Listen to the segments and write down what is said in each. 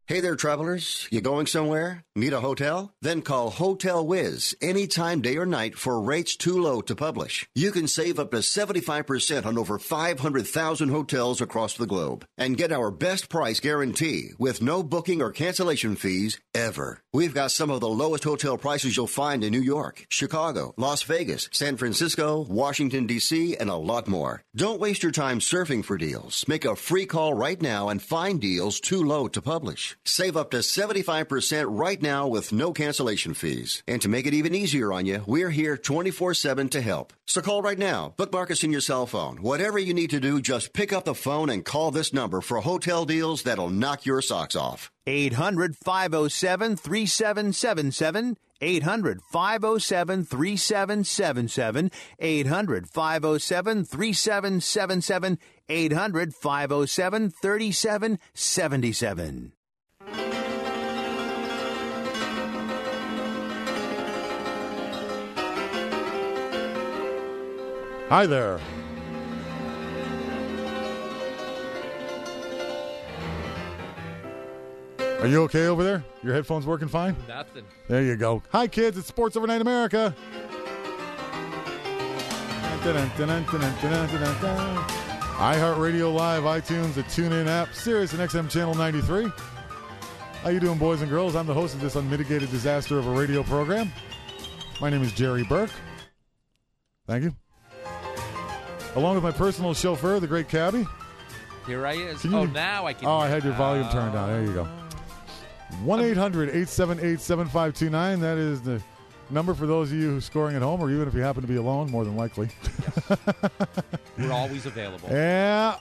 Hey there, travelers. You going somewhere? Need a hotel? Then call Hotel Wiz anytime, day or night, for rates too low to publish. You can save up to 75% on over 500,000 hotels across the globe and get our best price guarantee with no booking or cancellation fees ever. We've got some of the lowest hotel prices you'll find in New York, Chicago, Las Vegas, San Francisco, Washington, D.C., and a lot more. Don't waste your time surfing for deals. Make a free call right now and find deals too low to publish. Save up to 75% right now with no cancellation fees. And to make it even easier on you, we're here 24/7 to help. So call right now. Bookmark us in your cell phone. Whatever you need to do, just pick up the phone and call this number for hotel deals that'll knock your socks off. 800-507-3777. 800-507-3777. 800-507-3777. 800-507-3777. Hi there. Are you okay over there? Your headphones working fine? Nothing. There you go. Hi, kids. It's Sports Overnight America. iHeartRadio Live, iTunes, the TuneIn app, Sirius and XM Channel 93. How you doing, boys and girls? I'm the host of this unmitigated disaster of a radio program. My name is Jerry Burke. Thank you. Along with my personal chauffeur, the great Cabby. Here I is. Now I can. Oh, I had your volume turned down. There you go. 1-800-878-7529. That is the number for those of you who's scoring at home, or even if you happen to be alone, more than likely. Yes. We're always available. Yeah.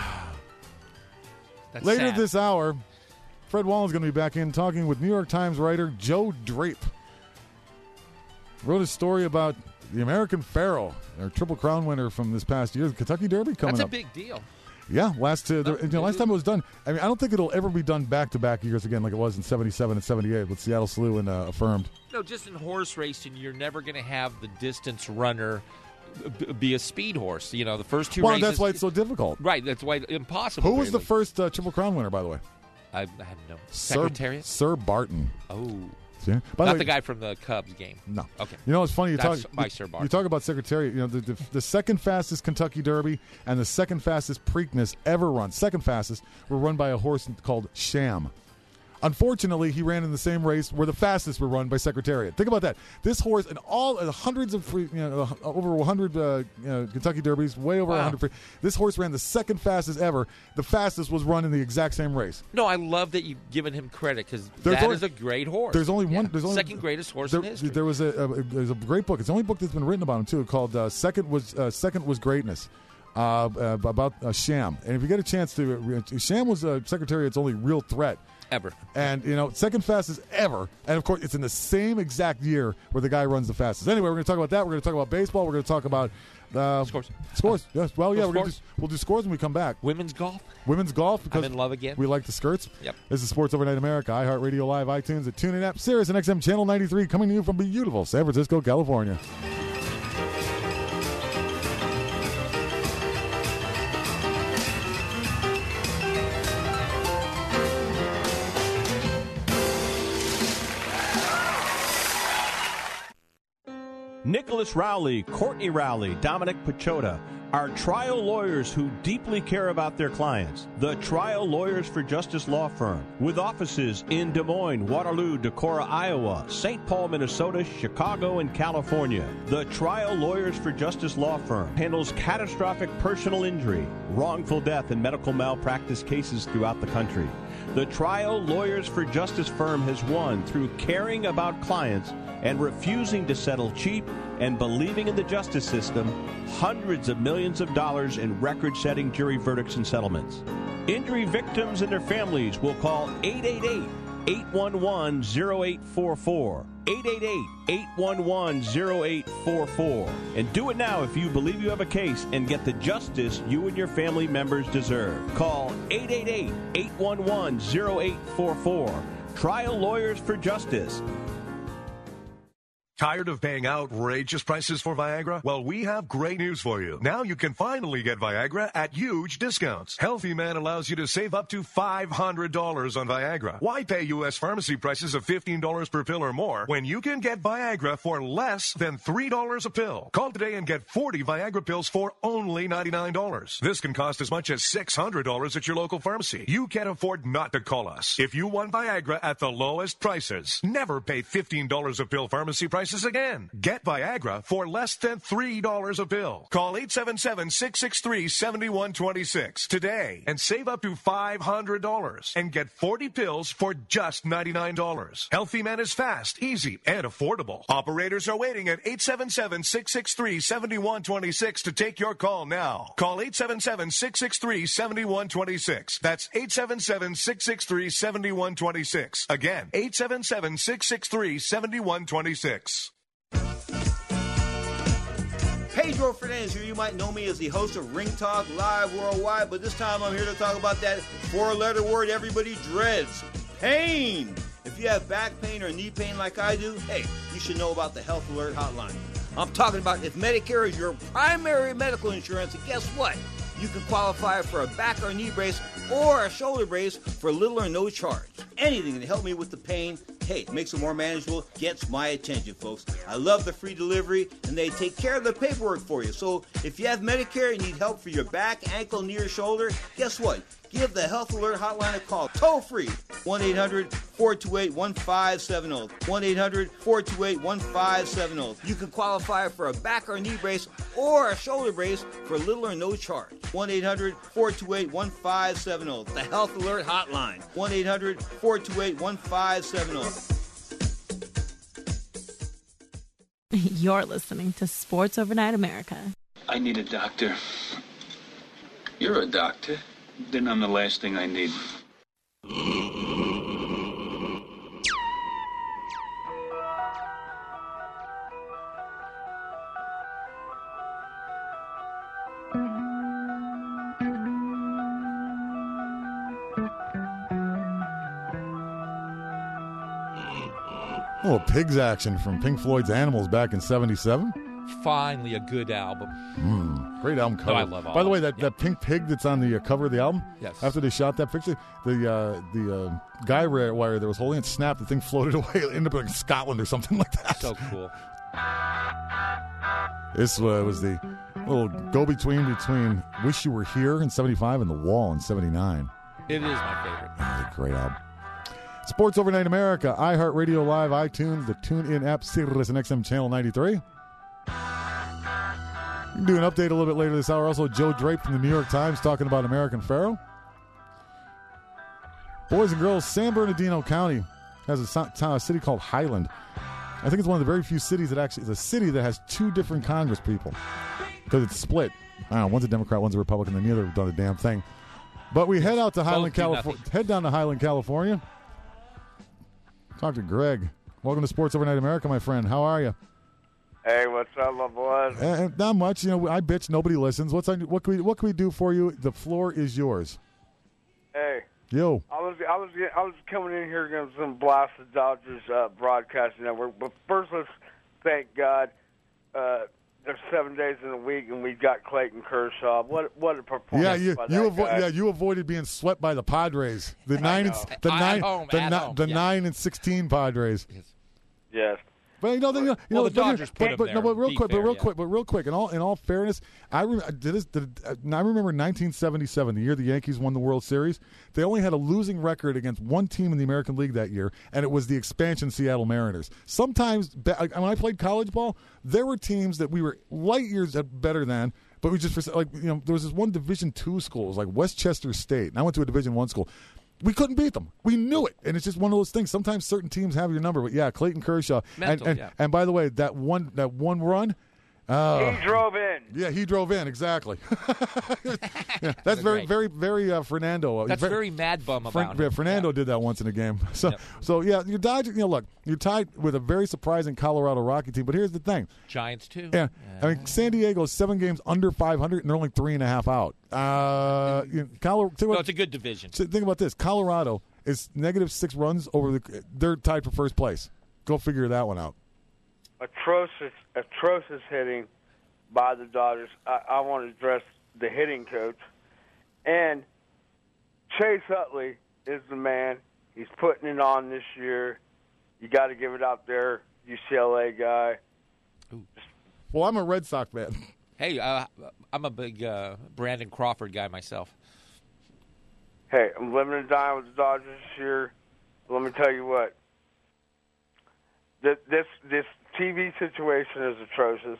That's Later sad. this hour, Fred Wallen's going to be back in talking with New York Times writer Joe Drape. Wrote a story about the American Pharoah, our Triple Crown winner from this past year, the Kentucky Derby coming up. That's a big deal. Yeah, last time it was done. I mean, I don't think it'll ever be done back-to-back years again like it was in 77 and 78 with Seattle Slew and Affirmed. No, just in horse racing, you're never going to have the distance runner be a speed horse. You know, the first two races. Well, that's why it's so difficult. Right, that's why it's impossible. Who was the first Triple Crown winner, by the way? I have no. Secretariat? Sir Barton. Oh. Yeah. Not the guy from the Cubs game. No. Okay. You know, it's funny. You That's talk by Sir Barton. You talk about Secretariat. You know, the second fastest Kentucky Derby and the second fastest Preakness ever run, second fastest, were run by a horse called Sham. Unfortunately, he ran in the same race where the fastest were run by Secretariat. Think about that. This horse, and all hundreds of over 100 Kentucky Derbies, way over 100. This horse ran the second fastest ever. The fastest was run in the exact same race. No, I love that you've given him credit because that is a great horse. There's only one. There's only second greatest horse in history. There was there's a great book. It's the only book that's been written about him too, called Second Was Greatness. About Sham. And if you get a chance to, Sham was Secretariat's only real threat. Ever. And, second fastest ever. And, of course, it's in the same exact year where the guy runs the fastest. Anyway, we're going to talk about that. We're going to talk about baseball. We're going to talk about Scores. Yes. Well, yeah, we'll do scores when we come back. Women's golf. Because I'm in love again. We like the skirts. Yep. This is Sports Overnight America, iHeartRadio Live, iTunes, at TuneIn app, Sirius and XM Channel 93, coming to you from beautiful San Francisco, California. Nicholas Rowley, Courtney Rowley, Dominic Pachota are trial lawyers who deeply care about their clients. The Trial Lawyers for Justice Law Firm, with offices in Des Moines, Waterloo, Decorah, Iowa, St. Paul, Minnesota, Chicago, and California. The Trial Lawyers for Justice Law Firm handles catastrophic personal injury, wrongful death, and medical malpractice cases throughout the country. The Trial Lawyers for Justice firm has won through caring about clients and refusing to settle cheap and believing in the justice system hundreds of millions of dollars in record-setting jury verdicts and settlements. Injury victims and their families will call 888-811-0844. 888-811-0844. And do it now if you believe you have a case and get the justice you and your family members deserve. Call 888-811-0844. Trial Lawyers for Justice. Tired of paying outrageous prices for Viagra? Well, we have great news for you. Now you can finally get Viagra at huge discounts. Healthy Man allows you to save up to $500 on Viagra. Why pay U.S. pharmacy prices of $15 per pill or more when you can get Viagra for less than $3 a pill? Call today and get 40 Viagra pills for only $99. This can cost as much as $600 at your local pharmacy. You can't afford not to call us. If you want Viagra at the lowest prices, never pay $15 a pill pharmacy prices again. Get Viagra for less than $3 a pill. Call 877-663-7126 today and save up to $500 and get 40 pills for just $99. Healthy Man is fast, easy, and affordable. Operators are waiting at 877-663-7126 to take your call now. Call 877-663-7126. That's 877-663-7126. Again, 877-663-7126. Pedro Fernandez here. You might know me as the host of Ring Talk Live Worldwide, but this time I'm here to talk about that four-letter word everybody dreads, pain. If you have back pain or knee pain like I do, hey, you should know about the Health Alert Hotline. I'm talking about if Medicare is your primary medical insurance, and guess what? You can qualify for a back or knee brace or a shoulder brace for little or no charge. Anything to help me with the pain, hey, makes it more manageable, gets my attention, folks. I love the free delivery, and they take care of the paperwork for you. So if you have Medicare and need help for your back, ankle, knee, or shoulder, guess what? Give the Health Alert Hotline a call, toll-free, 1-800-428-1570, 1-800-428-1570. You can qualify for a back or knee brace or a shoulder brace for little or no charge. 1-800-428-1570, the Health Alert Hotline, 1-800-428-1570. You're listening to Sports Overnight America. I need a doctor. You're a doctor. Then I'm the last thing I need. A little Pigs action from Pink Floyd's Animals back in '77. Finally, a good album. Great album cover. No, I love all By the way, of it. that pink pig that's on the cover of the album, Yes. after they shot that picture, the guy wire that was holding it snapped, the thing floated away. It ended up in Scotland or something like that. So cool. This was the little go-between between Wish You Were Here in '75 and The Wall in '79. It is my favorite. That was a great album. Sports Overnight America, iHeartRadio Live, iTunes, the TuneIn app, Sirius and XM Channel 93. We can do an update a little bit later this hour. Also, Joe Drape from the New York Times talking about American Pharoah. Boys and girls, San Bernardino County has a city called Highland. I think it's one of the very few cities that actually is a city that has two different Congress people because it's split. I don't know, one's a Democrat, one's a Republican, and neither have done a damn thing. But we head out to Highland, California. Head down to Highland, California. Talk to Greg. Welcome to Sports Overnight America, my friend. How are you? Hey, what's up, my boys? Not much. You know, I bitch. Nobody listens. What can we do for you? The floor is yours. Hey. Yo. I was coming in here against some blast the Dodgers broadcasting network. But first, let's thank God. There's 7 days in a week, and we got Clayton Kershaw. What a performance! Yeah, you avoided being swept by the Padres. The 9 and 16 Padres. Yes. But the Dodgers put him there. But real quick. In all fairness, I remember 1977, the year the Yankees won the World Series. They only had a losing record against one team in the American League that year, and it was the expansion Seattle Mariners. Sometimes, when I played college ball, there were teams that we were light years better than. But we just there was this one Division II school, it was like Westchester State, and I went to a Division I school. We couldn't beat them. We knew it, and it's just one of those things. Sometimes certain teams have your number, but yeah, Clayton Kershaw. And by the way, that one run, he drove in. Yeah, he drove in exactly. Yeah, that's very Fernando. That's very Mad Bum about him. Fernando did that once in a game. So yeah, your Dodgers. Look, you're tied with a very surprising Colorado Rocky team. But here's the thing: Giants too. Yeah, I mean San Diego is 7 games under 500, and they're only 3.5 out. It's a good division. So think about this: Colorado is -6 runs over they're tied for first place. Go figure that one out. atrocious hitting by the Dodgers. I want to address the hitting coach. And Chase Utley is the man. He's putting it on this year. You got to give it out there, UCLA guy. Well, I'm a Red Sox fan. Hey, I'm a big Brandon Crawford guy myself. Hey, I'm living and dying with the Dodgers this year. Let me tell you what. This TV situation is atrocious.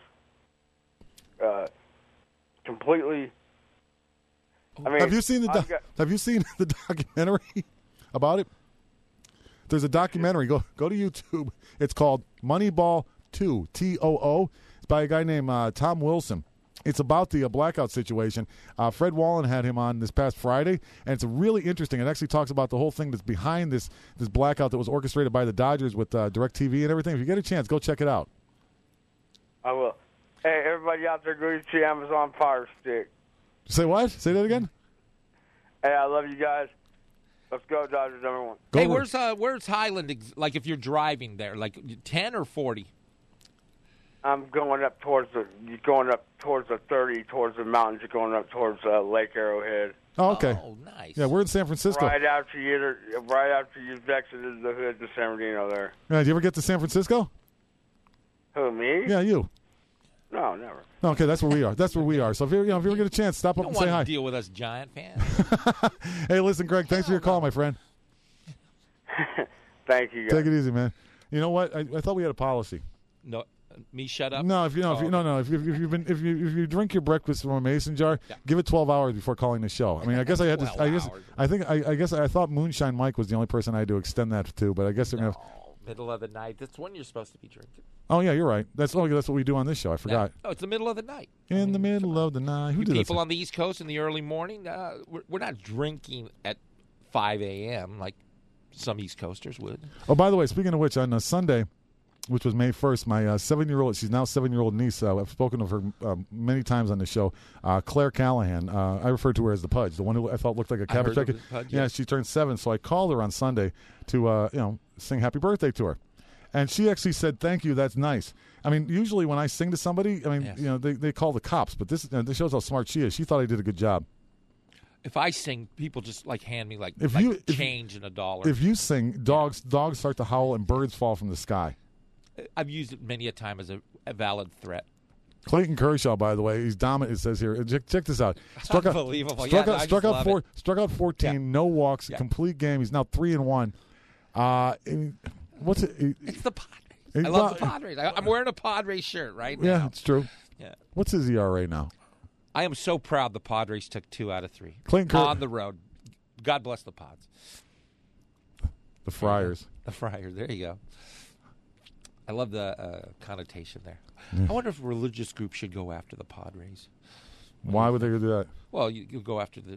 Completely. I mean, have you seen the documentary about it? There's a documentary. Go to YouTube. It's called Moneyball 2, TOO. It's by a guy named Tom Wilson. It's about the blackout situation. Fred Wallen had him on this past Friday, and it's really interesting. It actually talks about the whole thing that's behind this blackout that was orchestrated by the Dodgers with DirecTV and everything. If you get a chance, go check it out. I will. Hey, everybody out there, go get your Amazon Fire Stick. Say what? Say that again? Hey, I love you guys. Let's go, Dodgers #1. Hey, where's Highland? Like, if you're driving there, like 10 or 40? I'm going up towards the 30, towards the mountains. You're going up towards Lake Arrowhead. Oh, okay. Oh, nice. Yeah, we're in San Francisco. Right after you've exited the hood to San Bernardino there. Did you ever get to San Francisco? Who, me? Yeah, you. No, never. Okay, that's where we are. That's where we are. So if you ever get a chance, stop up and say hi. Want to deal with us Giant fans? Hey, listen, Greg, thanks for your call, my friend. Thank you, guys. Take it easy, man. You know what? I thought we had a policy. No, me shut up. No, if you drink your breakfast from a mason jar, give it 12 hours before calling the show. I mean, I guess I had to. I guess I thought Moonshine Mike was the only person I had to extend that to, but I guess they're gonna. Middle of the night. That's when you're supposed to be drinking. Oh yeah, you're right. That's what we do on this show. I forgot. No, it's the middle of the night. In the middle of the night. Who did people on the East Coast in the early morning, we're not drinking at 5 a.m. like some East Coasters would. Oh, by the way, speaking of which, on Sunday, which was May 1st, my 7-year-old, she's now 7-year-old niece, I've spoken of her many times on the show, Claire Callahan. I referred to her as the Pudge, the one who I thought looked like a cabbage patch. Yeah, she turned 7, so I called her on Sunday to sing happy birthday to her. And she actually said, "Thank you, that's nice." I mean, usually when I sing to somebody, they call the cops, but this shows how smart she is. She thought I did a good job. If I sing, people just hand me change and $1. If you sing, dogs start to howl and birds fall from the sky. I've used it many a time as a valid threat. Clayton Kershaw, by the way, he's dominant. It says here. Check this out. Unbelievable. Struck out 14, no walks, complete game. He's now 3-1. What's it? It's the Padres. I love the Padres. I'm wearing a Padres shirt right now. Yeah, it's true. Yeah. What's his ERA now? I am so proud the Padres took 2 out of 3 on the road. God bless the Pods. The Friars. The Friars. There you go. I love the connotation there. Yeah. I wonder if religious groups should go after the Padres. Why would they do that? Well, you go after the,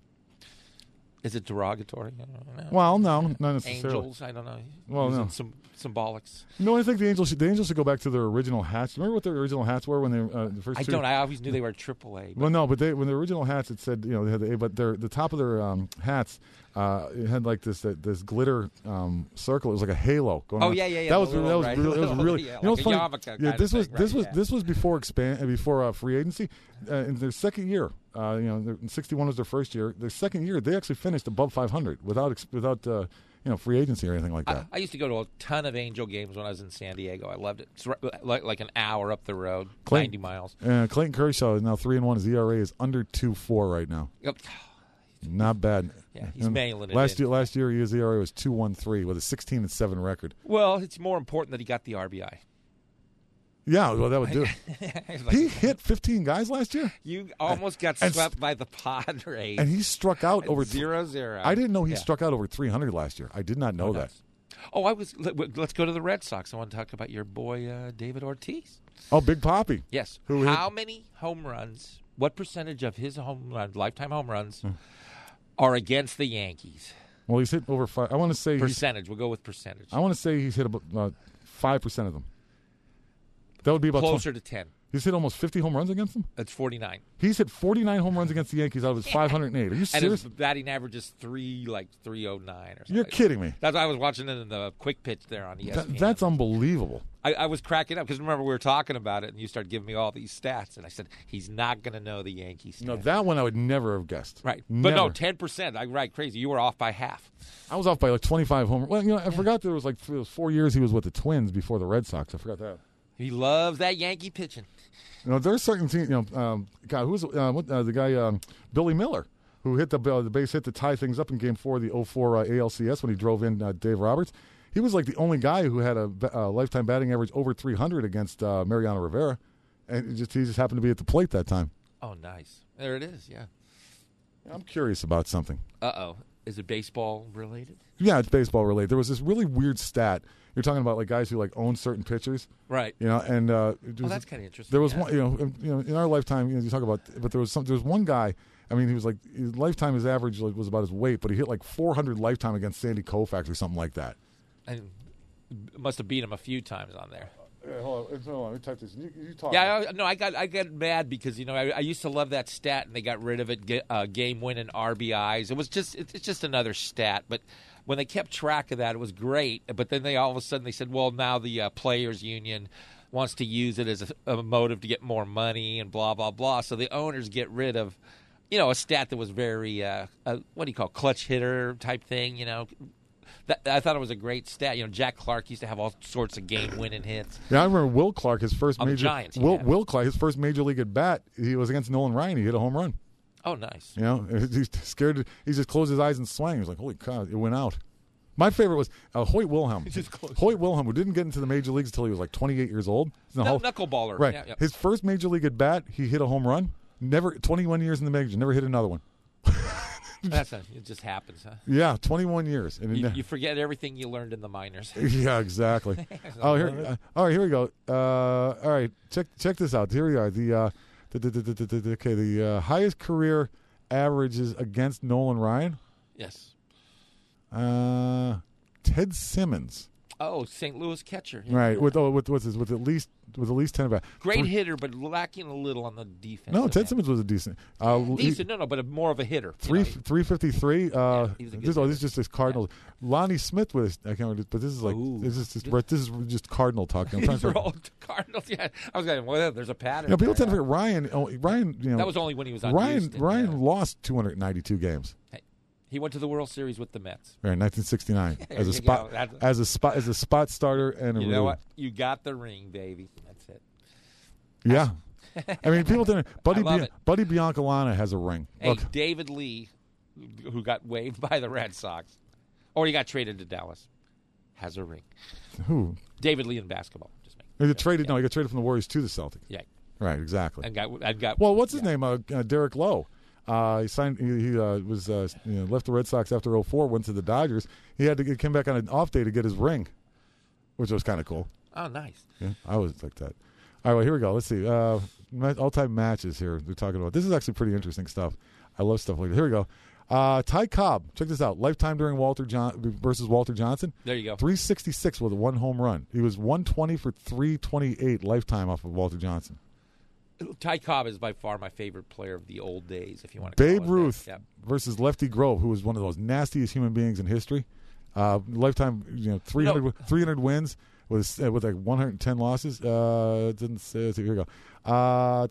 Is it derogatory? I don't know. Well, no, not necessarily. Angels, I don't know. Well, no. Some symbolics. No, I think the Angels should go back to their original hats. Remember what their original hats were when they the first? I don't. I always knew they were AAA. Well, no, but when the original hats, it said they had the A, but the top of their hats it had like this glitter circle. It was like a halo going on. Oh yeah. That was really. Yeah, you know what's funny? Yeah, this was before before free agency. In their second year, 61 was their first year. Their second year, they actually finished above 500 without free agency or anything like that. I used to go to a ton of Angel games when I was in San Diego. I loved it. It's like an hour up the road, 90 miles. Clayton Kershaw is now 3-1. His ERA is under 2.4 right now. Yep. Not bad. Yeah, he's mailing it. Last year, his ERA was 2.13 with a 16-7 record. Well, it's more important that he got the RBI. Yeah, well, that would do it. He hit 15 guys last year. You almost got swept by the Padres. And he struck out over 0-0. I didn't know he struck out over 300 last year. I did not know that. Oh, let's go to the Red Sox. I want to talk about your boy, David Ortiz. Oh, Big Papi. Yes. How many home runs, what percentage of his lifetime home runs, are against the Yankees? Well, he's hit over 5. I want to say percentage. We'll go with percentage. I want to say he's hit about 5% of them. That would be about closer to 10. He's hit almost 50 home runs against them? That's 49. He's hit 49 home runs against the Yankees out of his 508. Are you serious? And his batting average is 309 or something. You're kidding me. That's why I was watching it in the quick pitch there on ESPN. That's unbelievable. I was cracking up because remember we were talking about it, and you started giving me all these stats, and I said he's not going to know the Yankees. No, that one I would never have guessed. Right, Never. but no, 10%. Right, crazy. You were off by half. I was off by like 25 home. Well, I forgot there was like 4 years he was with the Twins before the Red Sox. I forgot that. He loves that Yankee pitching. There's certain teams. God, who's the guy? Billy Miller, who hit the base hit to tie things up in Game 4 of the 04 ALCS when he drove in Dave Roberts. He was like the only guy who had a lifetime batting average over 300 against Mariano Rivera, and he just happened to be at the plate that time. Oh, nice. There it is. Yeah. I'm curious about something. Uh-oh. Is it baseball related? Yeah, it's baseball related. There was this really weird stat. You're talking about like guys who like own certain pitchers, right? And that's kind of interesting. There was one, in our lifetime, you talk about, but there was one guy. I mean, he was like his lifetime, his average was about his weight, but he hit like 400 lifetime against Sandy Koufax or something like that. And must have beat him a few times on there. Hold on. Let me type this. You talk. Yeah, I got mad because I used to love that stat and they got rid of it. Game winning RBIs. It's just another stat. But when they kept track of that, it was great. But then all of a sudden they said, well, now the players union wants to use it as a motive to get more money and blah blah blah. So the owners get rid of, a stat that was very what do you call clutch hitter type thing. I thought it was a great stat. Jack Clark used to have all sorts of game-winning hits. Yeah, I remember Will Clark, his first major. Giants, Will Clark, his first major league at bat, he was against Nolan Ryan. He hit a home run. Oh, nice. He's scared. He just closed his eyes and swung. He was like, "Holy cow!" It went out. My favorite was Hoyt Wilhelm. Hoyt Wilhelm, who didn't get into the major leagues until he was like 28 years old. Knuckleballer. Right. Yeah. His first major league at bat, he hit a home run. 21 years in the majors, never hit another one. It just happens, huh? Yeah, 21 years. And you forget everything you learned in the minors. Yeah, exactly. All right, here we go. All right, check this out. Here we are. The highest career averages against Nolan Ryan. Yes. Ted Simmons. Oh, St. Louis catcher. Yeah. Right. With at least 10 at bat. Great hitter, but lacking a little on the defense. No, Ted Simmons was a decent. But more of a hitter. 353. This is just his Cardinals. Yeah. Lonnie Smith was. I can't remember, but this is like this is just Cardinal talking. These are all Cardinals. Yeah, I was going. Well, there's a pattern. People tend to forget Ryan. That was only when he was on Houston. Ryan lost 292 games. Hey, he went to the World Series with the Mets. Right, 1969 as a spot starter and a. You know what? You got the ring, baby. That's it. Yeah, I mean, people think Buddy Biancalana has a ring. Hey, Look. David Lee, who got waived by the Red Sox, or he got traded to Dallas, has a ring. Who? David Lee in basketball. He got traded from the Warriors to the Celtics. Yeah. Right. Exactly. And got. Well, what's his name? Derek Lowe. He signed. He was left the Red Sox after 2004. Went to the Dodgers. He had to come back on an off day to get his ring, which was kind of cool. Oh, nice. Yeah, I always like that. All right, well, here we go. Let's see. All-time matches here they're talking about. This is actually pretty interesting stuff. I love stuff like this. Here we go. Ty Cobb. Check this out. Lifetime during versus Walter Johnson. There you go. 366 with one home run. He was 120 for 328 lifetime off of Walter Johnson. Ty Cobb is by far my favorite player of the old days, if you want to call it Babe Ruth versus Lefty Grove, who was one of those nastiest human beings in history. Lifetime, 300 wins with like 110 losses. Didn't say. Here we go.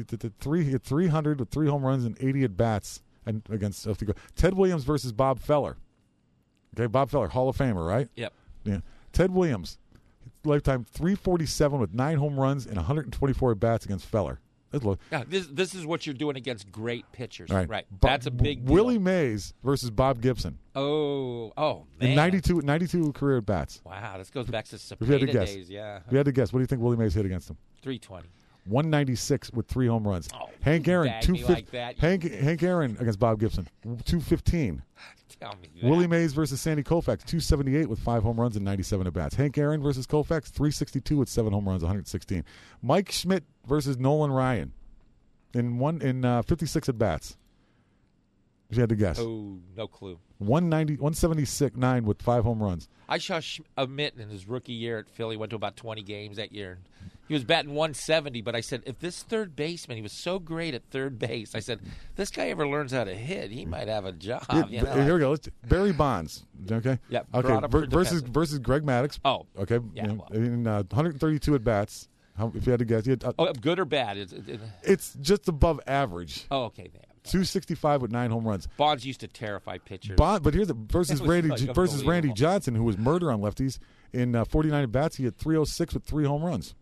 300 with 3 home runs and 80 at bats and against Lefty Grove. Ted Williams versus Bob Feller. Okay, Bob Feller, Hall of Famer, right? Yep. Yeah. Ted Williams. Lifetime 347 with 9 home runs and 124 at bats against Feller. Yeah, this is what you're doing against great pitchers, right? That's a big deal. Willie Mays versus Bob Gibson. Oh, In man! 92 career at bats. Wow, this goes back to Cepeda days. Yeah, if you had to guess, what do you think Willie Mays hit against him? 320. 196 with 3 home runs. Oh, Hank Aaron, 250. Like Hank Aaron against Bob Gibson, 215. Tell me that. Willie Mays versus Sandy Koufax, 278 with 5 home runs and 97 at bats. Hank Aaron versus Koufax, 362 with 7 home runs, 116. Mike Schmidt versus Nolan Ryan, in 56 at bats. If you had to guess. Oh, no clue. 176-9 with 5 home runs. I saw Schmidt in his rookie year at Philly. Went to about 20 games that year. He was batting 170, but I said, if this third baseman, he was so great at third base, I said, this guy ever learns how to hit, he might have a job. Here we go. Barry Bonds. Okay. Yeah. Okay. Versus Greg Maddux. Oh. Okay. Yeah. In 132 at bats. If you had to guess, good or bad? It's just above average. Oh, okay. 265 with 9 home runs. Bonds used to terrify pitchers. But here's versus Randy unbelievable. Johnson, who was murder on lefties. In 49 at bats, he had 306 with 3 home runs.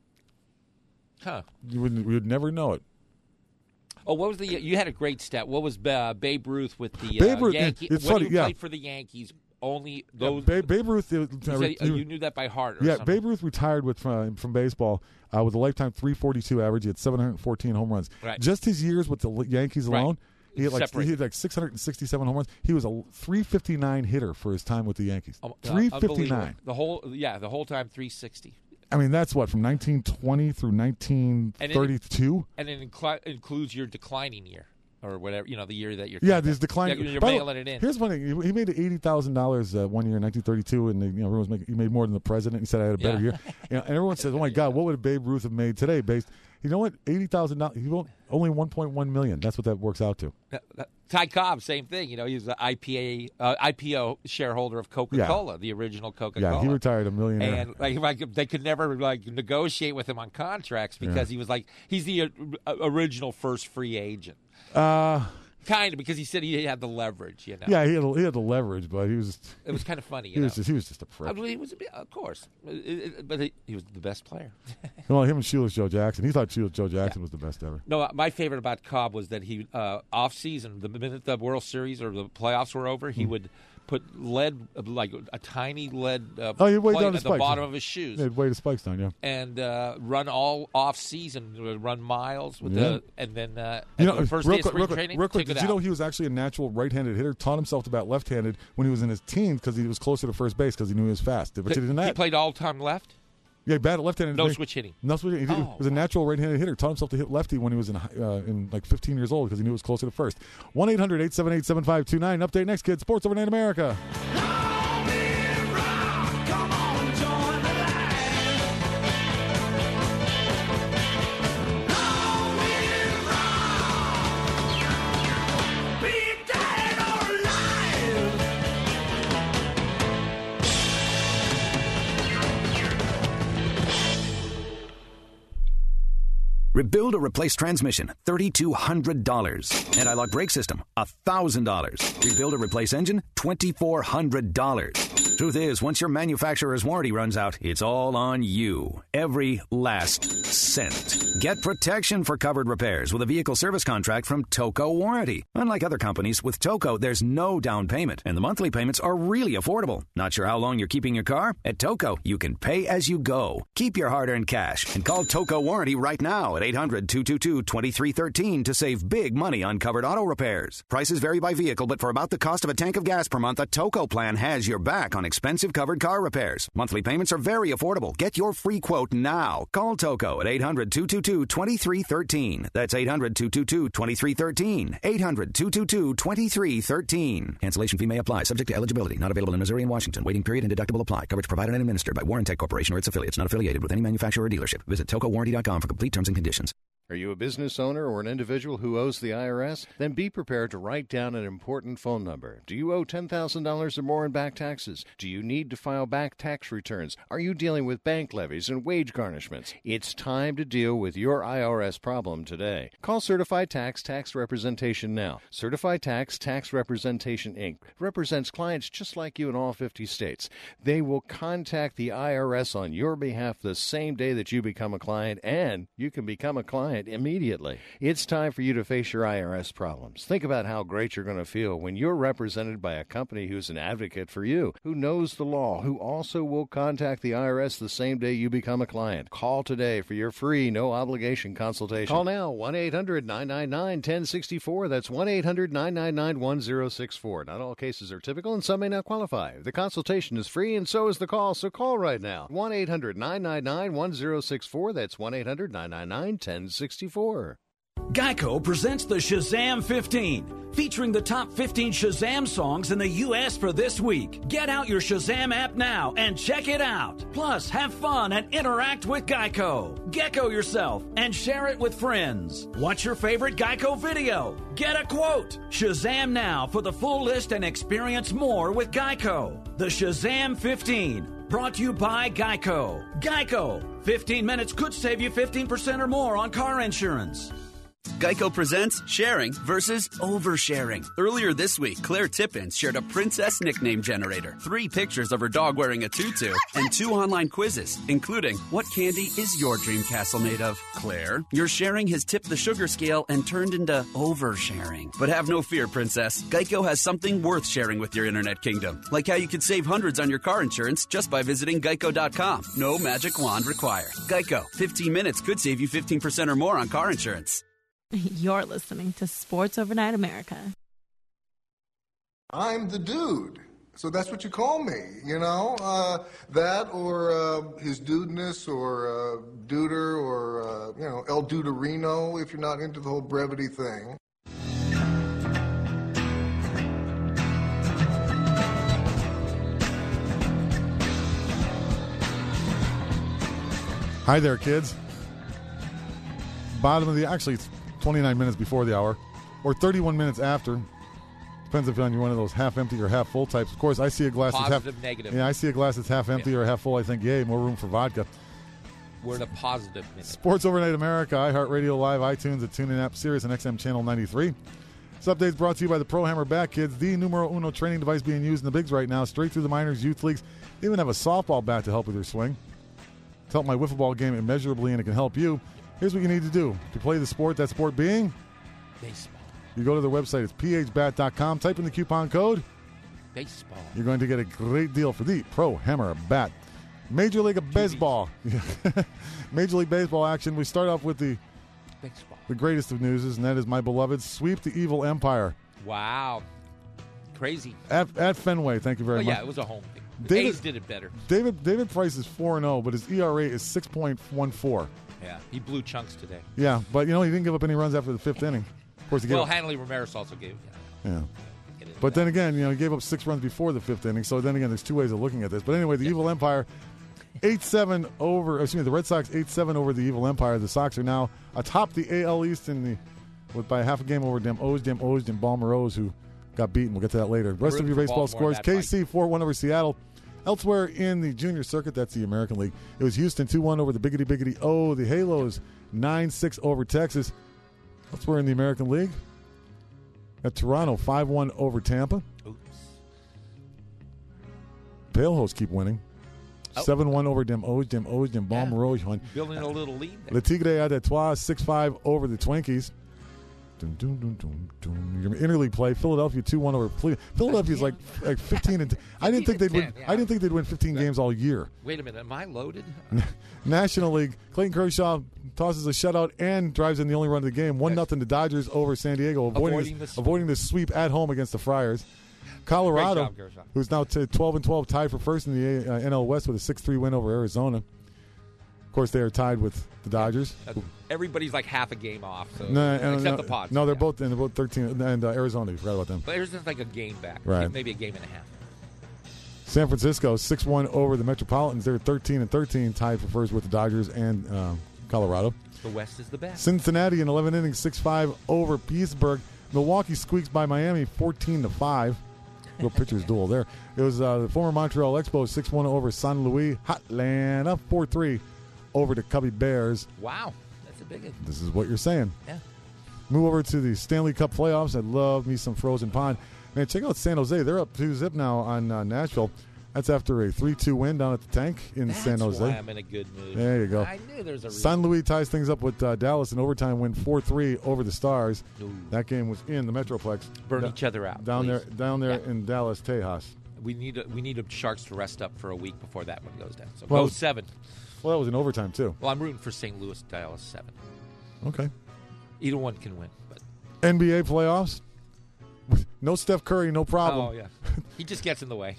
Huh. We would never know it. Oh, what was you had a great stat. What was Babe Ruth with the Yankees? It's when funny, he played for the Yankees, only those. Babe Ruth. You knew that by heart. Or something. Babe Ruth retired from baseball with a lifetime 342 average. He had 714 home runs. Right. Just his years with the Yankees alone, right. he had like 667 home runs. He was a 359 hitter for his time with the Yankees. 359. The whole time 360. I mean, that's what, from 1920 through 1932? And it includes your declining year. Or whatever, the year that you're... Yeah, there's declining... You're mailing it in. Here's funny. He made $80,000 one year in 1932, and everyone he made more than the president. He said I had a better year. And everyone says, oh, my God, what would Babe Ruth have made today based... You know what? $80,000. He won't only $1.1 million. That's what that works out to. Ty Cobb, same thing. He's the IPO shareholder of Coca-Cola, the original Coca-Cola. Yeah, he retired a millionaire. And they could never negotiate with him on contracts because he was he's the original first free agent. Kind of, because he said he had the leverage, Yeah, he had the leverage, but he was... It was kind of funny, he was just a prick. I mean, he was, of course. But he was the best player. Well, him and Shoeless Joe Jackson. He thought Shoeless Joe Jackson was the best ever. No, my favorite about Cobb was that he, off-season, the minute the World Series or the playoffs were over, he would put lead, like a tiny lead plate at the bottom of his shoes. He'd weigh the spikes down, yeah. And run all off-season, run miles with and then the first day of spring training, real quick, did you know he was actually a natural right-handed hitter? Taught himself to bat left-handed when he was in his teens because he was closer to first base because he knew he was fast. But he played all-time left? Yeah, he batted left-handed. No switch hitting. No switch hitting. He was a natural right-handed hitter. Taught himself to hit lefty when he was in like 15 years old because he knew it was closer to first. 1-800-878-7529. Update next, kids. Sports Overnight America. Rebuild or replace transmission, $3,200. Anti-lock brake system, $1,000. Rebuild or replace engine, $2,400. Truth is, once your manufacturer's warranty runs out, it's all on you. Every last cent. Get protection for covered repairs with a vehicle service contract from Toco Warranty. Unlike other companies, with Toco, there's no down payment, and the monthly payments are really affordable. Not sure how long you're keeping your car? At Toco, you can pay as you go. Keep your hard-earned cash and call Toco Warranty right now at 800-222-2313 to save big money on covered auto repairs. Prices vary by vehicle, but for about the cost of a tank of gas per month, a Toco plan has your back on expensive covered car repairs. Monthly payments are very affordable. Get your free quote now. Call Toco at 800-222-2313. That's 800-222-2313. 800-222-2313. Cancellation fee may apply, subject to eligibility. Not available in Missouri and Washington. Waiting period and deductible apply. Coverage provided and administered by Warrantech Corporation or its affiliates. Not affiliated with any manufacturer or dealership. Visit TocoWarranty.com for complete terms and conditions. Are you a business owner or an individual who owes the IRS? Then be prepared to write down an important phone number. Do you owe $10,000 or more in back taxes? Do you need to file back tax returns? Are you dealing with bank levies and wage garnishments? It's time to deal with your IRS problem today. Call Certified Tax Representation now. Certified Tax Representation, Inc. represents clients just like you in all 50 states. They will contact the IRS on your behalf the same day that you become a client, and you can become a client immediately. It's time for you to face your IRS problems. Think about how great you're going to feel when you're represented by a company who's an advocate for you, who knows the law, who also will contact the IRS the same day you become a client. Call today for your free, no-obligation consultation. Call now, 1-800-999-1064. That's 1-800-999-1064. Not all cases are typical, and some may not qualify. The consultation is free, and so is the call, so call right now. 1-800-999-1064. That's 1-800-999-1064. Geico presents the Shazam 15, featuring the top 15 Shazam songs in the U.S. for this week. Get out your Shazam app now and check it out. Plus, have fun and interact with Geico. Gecko yourself and share it with friends. Watch your favorite Geico video. Get a quote. Shazam now for the full list and experience more with Geico. The Shazam 15, brought to you by Geico. Geico, 15 minutes could save you 15% or more on car insurance. Geico presents sharing versus oversharing. Earlier this week, Claire Tippins shared a princess nickname generator, 3 pictures of her dog wearing a tutu, and 2 online quizzes, including, what candy is your dream castle made of? Claire, your sharing has tipped the sugar scale and turned into oversharing. But have no fear, princess. Geico has something worth sharing with your internet kingdom, like how you could save hundreds on your car insurance just by visiting geico.com. No magic wand required. Geico, 15 minutes could save you 15% or more on car insurance. You're listening to Sports Overnight America. I'm the dude. So that's what you call me, you know? That or his dudeness or duder or, El Duderino if you're not into the whole brevity thing. Hi there, kids. Bottom of the... Actually, it's 29 minutes before the hour, or 31 minutes after. Depends if you're one of those half-empty or half-full types. Of course, I see a glass Positive, that's half... negative. Yeah, I see a glass that's half-empty or half-full. I think, yay, more room for vodka. We're in a positive minute. Sports Overnight America, iHeartRadio Live, iTunes, the TuneIn app, Sirius, and XM Channel 93. This update is brought to you by the Pro Hammer Bat Kids, the numero uno training device being used in the bigs right now, straight through the minors, youth leagues. They even have a softball bat to help with your swing. To help my wiffle ball game immeasurably, and it can help you. Here's what you need to do. To play the sport, that sport being... baseball. You go to their website, it's phbat.com, type in the coupon code. Baseball. You're going to get a great deal for the Pro Hammer Bat. Major League Baseball. Major League Baseball action. We start off with the greatest of news, and that is my beloved sweep the evil Empire. Wow. Crazy. At Fenway, thank you very much. Yeah, it was a home thing. A's did it better. David Price is 4-0, but his ERA is 6.14. Yeah, he blew chunks today. Yeah, but he didn't give up any runs after the 5th inning. Of course, Hanley Ramirez also gave. Yeah. But then again, he gave up 6 runs before the 5th inning. So then again, there's 2 ways of looking at this. But anyway, the Evil Empire 8-7 over. The Red Sox 8-7 over the Evil Empire. The Sox are now atop the AL East by half a game over them Balmorose, who got beaten. We'll get to that later. The rest of your baseball scores: KC 4-1 over Seattle. Elsewhere in the junior circuit, that's the American League, it was Houston 2-1 over the Biggity O. The Halos 9-6 over Texas. Elsewhere in the American League, at Toronto 5-1 over Tampa. Oops. Palehoes keep winning. 7-1 over them Balmorose. Building a little lead there. Le Tigre Adetois 6-5 over the Twinkies. Your interleague play: Philadelphia 2-1 over Cleveland. Philadelphia's like 15 and I didn't think they'd win. I didn't think they'd win 15 games all year. Wait a minute, am I loaded? National League: Clayton Kershaw tosses a shutout and drives in the only run of the game. 1-0 to Dodgers over San Diego, avoiding the sweep at home against the Friars. Colorado, who's now 12-12, tied for first in the NL West with a 6-3 win over Arizona. Of course, they are tied with the Dodgers. Everybody's like half a game off, except the Pods. No, they're both 13, and Arizona. You forgot about them. But Arizona's like a game back, right? Maybe a game and a half. San Francisco 6-1 over the Metropolitans. They're 13-13, tied for first with the Dodgers and Colorado. The West is the best. Cincinnati in 11 innings, 6-5 over Pittsburgh. Milwaukee squeaks by Miami 14-5. Little pitcher's duel there. It was the former Montreal Expos 6-1 over San Luis. Atlanta 4-3 over the Cubby Bears. Wow, that's a big one. This is what you're saying. Yeah. Move over to the Stanley Cup playoffs. I love me some Frozen Pond. Man, check out San Jose. They're up 2-0 now on Nashville. That's after a 3-2 win down at the Tank in San Jose. That's why I'm in a good mood. There you go. I knew there's a reason. San Luis ties things up with Dallas in overtime, win 4-3 over the Stars. Ooh. That game was in the Metroplex. Burn each other out. Down there in Dallas, Tejas. We need the Sharks to rest up for a week before that one goes down. So Well, go 7. Well, that was in overtime too. Well, I'm rooting for St. Louis, Dallas 7. Okay. Either one can win. But NBA playoffs. No Steph Curry, no problem. Oh, yeah. He just gets in the way.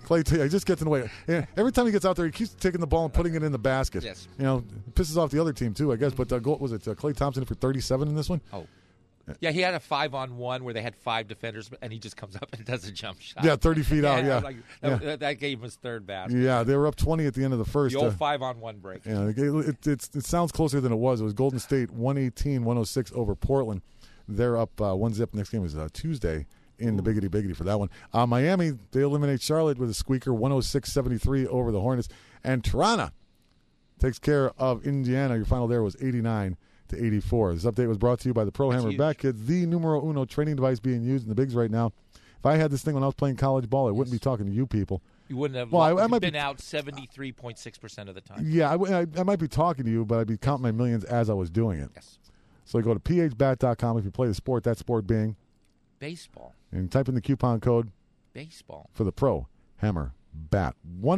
Clay, he just gets in the way. Yeah, every time he gets out there, he keeps taking the ball and putting it in the basket. Yes. You know, pisses off the other team, too, I guess. But was it Clay Thompson for 37 in this one? Oh. Yeah, he had a 5-on-1 where they had 5 defenders, and he just comes up and does a jump shot. Yeah, 30 feet out, yeah. That gave him his third basket. Yeah, they were up 20 at the end of the first. The old 5-on-1 break. Yeah, it sounds closer than it was. It was Golden State 118-106 over Portland. They're up 1-0. Next game is Tuesday in the Biggity for that one. Miami, they eliminate Charlotte with a squeaker, 106-73 over the Hornets. And Toronto takes care of Indiana. Your final there was 89-84. This update was brought to you by the Pro Hammer Bat Kit, the numero uno training device being used in the bigs right now. If I had this thing when I was playing college ball, I wouldn't be talking to you people. You wouldn't have I might been out 73.6% of the time. Yeah, I might be talking to you, but I'd be counting my millions as I was doing it. Yes. So go to phbat.com if you play the sport, that sport being baseball. And type in the coupon code baseball for the Pro Hammer Bat.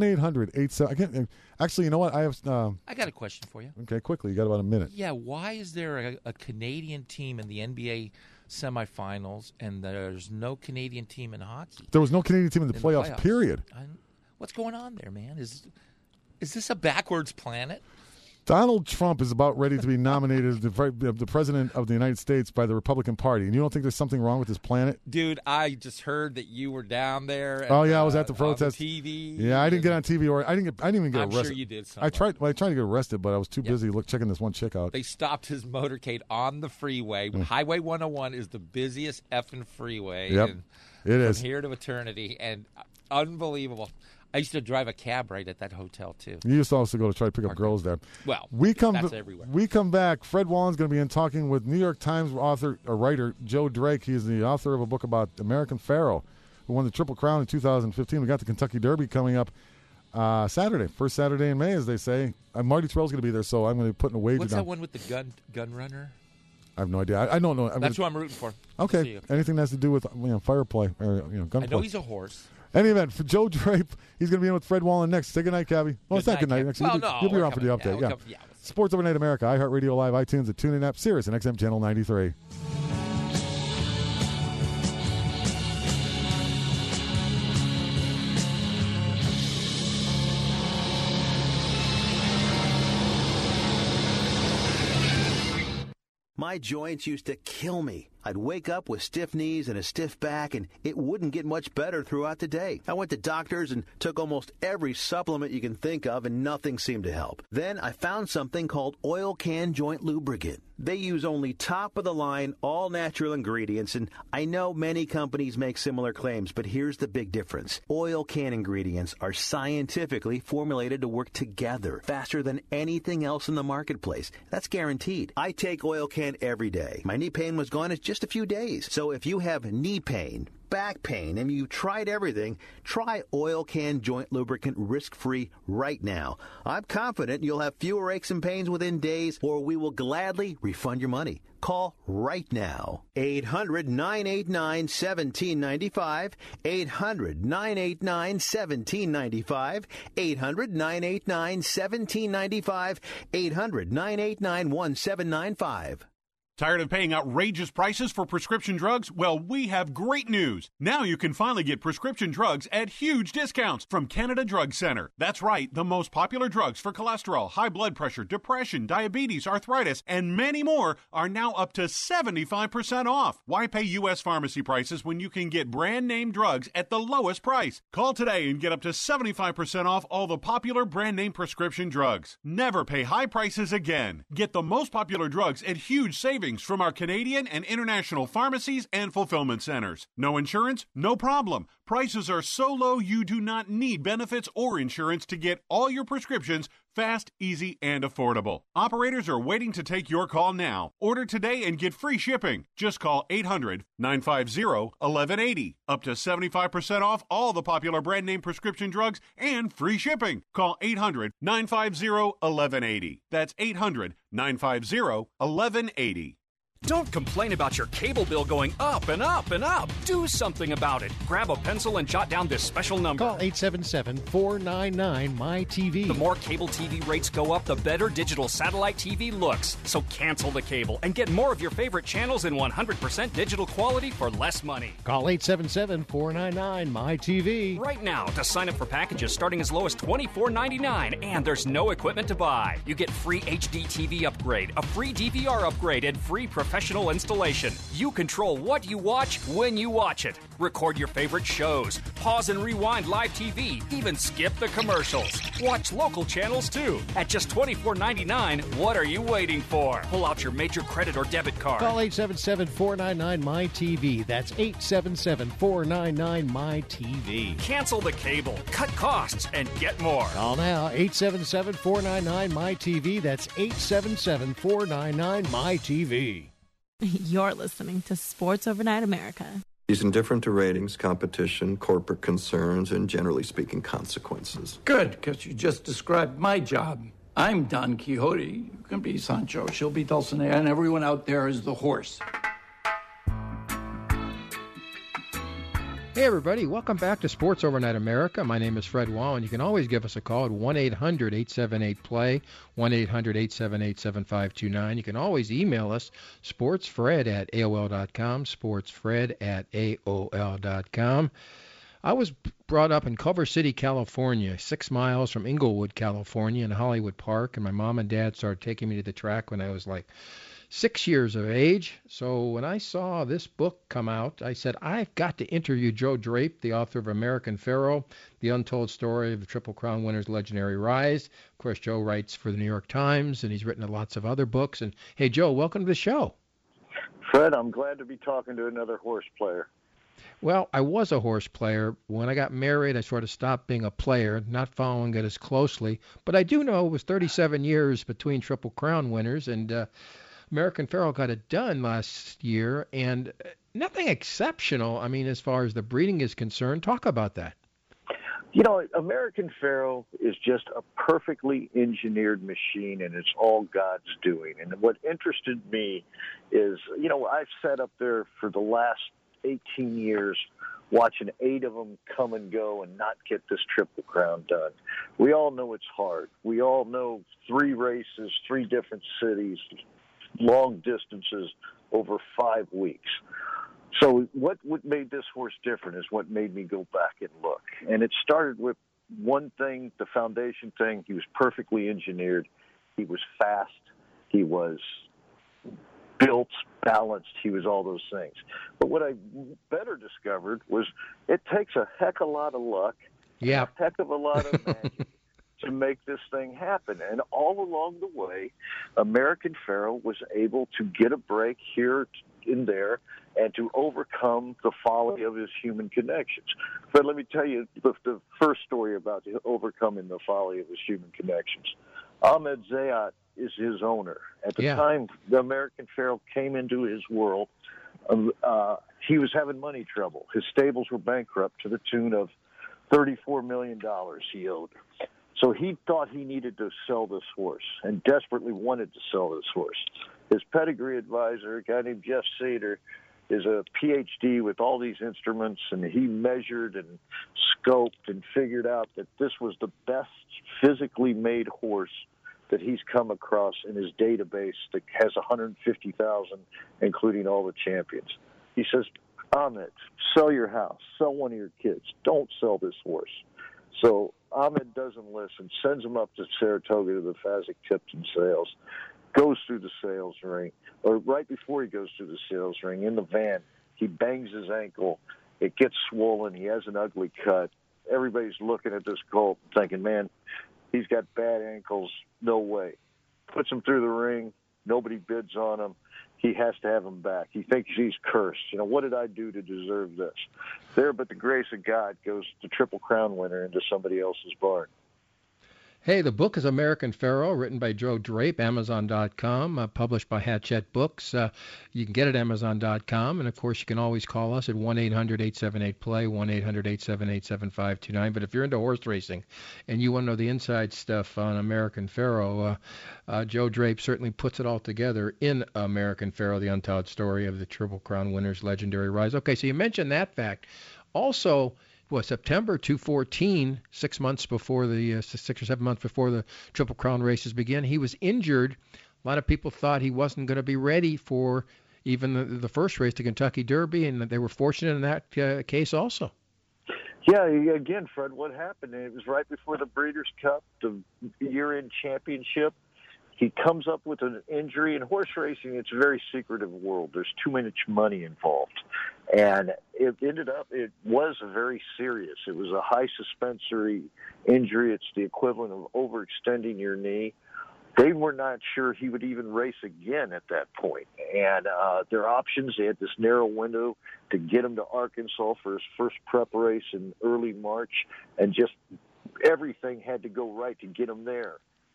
1-800-87. Actually, you know what? I got a question for you. Okay, quickly. You got about a minute. Yeah, why is there a Canadian team in the NBA semifinals and there's no Canadian team in hockey? There was no Canadian team in the playoffs, period. What's going on there, man? Is this a backwards planet? Donald Trump is about ready to be nominated as the president of the United States by the Republican Party, and you don't think there's something wrong with this planet? Dude, I just heard that you were down there. I was at the protest. On TV. Yeah, I didn't get on TV, or I didn't even get arrested. I'm sure you did. I tried to get arrested, but I was too busy checking this one chick out. They stopped his motorcade on the freeway. Highway 101 is the busiest effing freeway. Yep, it is. From here to eternity, and unbelievable. I used to drive a cab right at that hotel, too. You used to also go to try to pick up girls there. Well, that's everywhere. We come back. Fred Wallen's going to be in talking with New York Times writer Joe Drake. He is the author of a book about American Pharoah, who won the Triple Crown in 2015. We got the Kentucky Derby coming up Saturday, first Saturday in May, as they say. Marty Terrell's going to be there, so I'm going to be putting a wager down. What's that one with the gun runner? I have no idea. I don't know. That's who I'm rooting for. Okay. Anything that has to do with fire play or gunplay. I know he's a horse. Any event, for Joe Drape, he's going to be in with Fred Wallen next. Say good night, Cabby. Well, it's not good night. Actually, you'll be around for the update. Yeah. Sports Overnight America, iHeartRadio Live, iTunes, the TuneIn app, Sirius, and XM Channel 93. My joints used to kill me. I'd wake up with stiff knees and a stiff back, and it wouldn't get much better throughout the day. I went to doctors and took almost every supplement you can think of, and nothing seemed to help. Then I found something called Oil Can Joint Lubricant. They use only top-of-the-line, all-natural ingredients, and I know many companies make similar claims, but here's the big difference. Oil Can ingredients are scientifically formulated to work together faster than anything else in the marketplace. That's guaranteed. I take Oil Can every day. My knee pain was gone in just a few days. So if you have knee pain, back pain, and you've tried everything, try Oil Can Joint Lubricant risk-free right now. I'm confident you'll have fewer aches and pains within days, or we will gladly refund your money. Call right now. 800-989-1795. 800-989-1795. 800-989-1795. 800-989-1795. Tired of paying outrageous prices for prescription drugs? Well, we have great news. Now you can finally get prescription drugs at huge discounts from Canada Drug Center. That's right, the most popular drugs for cholesterol, high blood pressure, depression, diabetes, arthritis, and many more are now up to 75% off. Why pay U.S. pharmacy prices when you can get brand name drugs at the lowest price? Call today and get up to 75% off all the popular brand name prescription drugs. Never pay high prices again. Get the most popular drugs at huge savings from our Canadian and international pharmacies and fulfillment centers. No insurance? No problem. Prices are so low you do not need benefits or insurance to get all your prescriptions fast, easy, and affordable. Operators are waiting to take your call now. Order today and get free shipping. Just call 800-950-1180. Up to 75% off all the popular brand name prescription drugs and free shipping. Call 800-950-1180. That's 800-950-1180. Don't complain about your cable bill going up and up and up. Do something about it. Grab a pencil and jot down this special number. Call 877-499-MY-TV. The more cable TV rates go up, the better digital satellite TV looks. So cancel the cable and get more of your favorite channels in 100% digital quality for less money. Call 877-499-MY-TV. Right now to sign up for packages starting as low as $24.99, and there's no equipment to buy. You get free HD TV upgrade, a free DVR upgrade, and free professional installation. You control what you watch when you watch it. Record your favorite shows, pause and rewind live TV, even skip the commercials. Watch local channels too. At just $24.99, what are you waiting for? Pull out your major credit or debit card. Call 877-499-MY-TV. That's 877-499-MY-TV. Cancel the cable, cut costs, and get more. Call now, 877-499-MY-TV. That's 877-499-MY-TV. You're listening to Sports Overnight America. He's indifferent to ratings, competition, corporate concerns, and generally speaking, consequences. Good, because you just described my job. I'm Don Quixote. You can be Sancho. She'll be Dulcinea, and everyone out there is the horse. Hey, everybody. Welcome back to Sports Overnight America. My name is Fred Wall, and you can always give us a call at 1-800-878-PLAY, 1-800-878-7529. You can always email us, sportsfred@AOL.com, sportsfred@AOL.com. I was brought up in Culver City, California, 6 miles from Inglewood, California, in Hollywood Park, and my mom and dad started taking me to the track when I was like 6 years of age. So when I saw this book come out, I said, I've got to interview Joe Drape, the author of American Pharoah, the untold story of the Triple Crown winner's legendary rise. Of course, Joe writes for the New York Times, and he's written lots of other books. And hey, Joe, welcome to the show. Fred, I'm glad to be talking to another horse player. Well, I was a horse player. When I got married, I sort of stopped being a player, not following it as closely. But I do know it was 37 years between Triple Crown winners, and American Pharoah got it done last year, and nothing exceptional, I mean, as far as the breeding is concerned. Talk about that. You know, American Pharoah is just a perfectly engineered machine, and it's all God's doing. And what interested me is, you know, I've sat up there for the last 18 years watching 8 of them come and go and not get this Triple Crown done. We all know it's hard. We all know 3 races, 3 different cities, long distances over 5 weeks. So what made this horse different is what made me go back and look. And it started with one thing, the foundation thing. He was perfectly engineered. He was fast. He was built, balanced. He was all those things. But what I better discovered was it takes a heck of a lot of luck, a heck of a lot of magic to make this thing happen. And all along the way, American Pharoah was able to get a break here and there and to overcome the folly of his human connections. But let me tell you the first story about overcoming the folly of his human connections. Ahmed Zayat is his owner. At the time the American Pharoah came into his world, he was having money trouble. His stables were bankrupt to the tune of $34 million he owed. So he thought he needed to sell this horse and desperately wanted to sell this horse. His pedigree advisor, a guy named Jeff Sater, is a PhD with all these instruments, and he measured and scoped and figured out that this was the best physically made horse that he's come across in his database that has 150,000, including all the champions. He says, Ahmed, sell your house, sell one of your kids. Don't sell this horse. So Ahmed doesn't listen, sends him up to Saratoga to the Fasig-Tipton sales, goes through the sales ring, or right before he goes through the sales ring, in the van, he bangs his ankle. It gets swollen. He has an ugly cut. Everybody's looking at this colt thinking, man, he's got bad ankles. No way. Puts him through the ring. Nobody bids on him. He has to have him back. He thinks he's cursed. You know, what did I do to deserve this? There, but the grace of God goes the Triple Crown winner into somebody else's barn. Hey, the book is American Pharoah, written by Joe Drape, Amazon.com, published by Hachette Books. You can get it at Amazon.com, and of course you can always call us at 1-800-878-PLAY, 1-800-878-7529. But if you're into horse racing and you want to know the inside stuff on American Pharoah, Joe Drape certainly puts it all together in American Pharoah, the untold story of the Triple Crown winner's legendary rise. Okay, so you mentioned that fact. Also, September 2014, 6 months before the 6 or 7 months before the Triple Crown races began, he was injured. A lot of people thought he wasn't going to be ready for even the first race, the Kentucky Derby, and they were fortunate in that case also. Yeah, again, Fred, what happened? It was right before the Breeders' Cup, the year-end championship. He comes up with an injury. In horse racing, it's a very secretive world. There's too much money involved. And it was very serious. It was a high suspensory injury. It's the equivalent of overextending your knee. They were not sure he would even race again at that point. And their options, they had this narrow window to get him to Arkansas for his first prep race in early March, and just everything had to go right to get him there.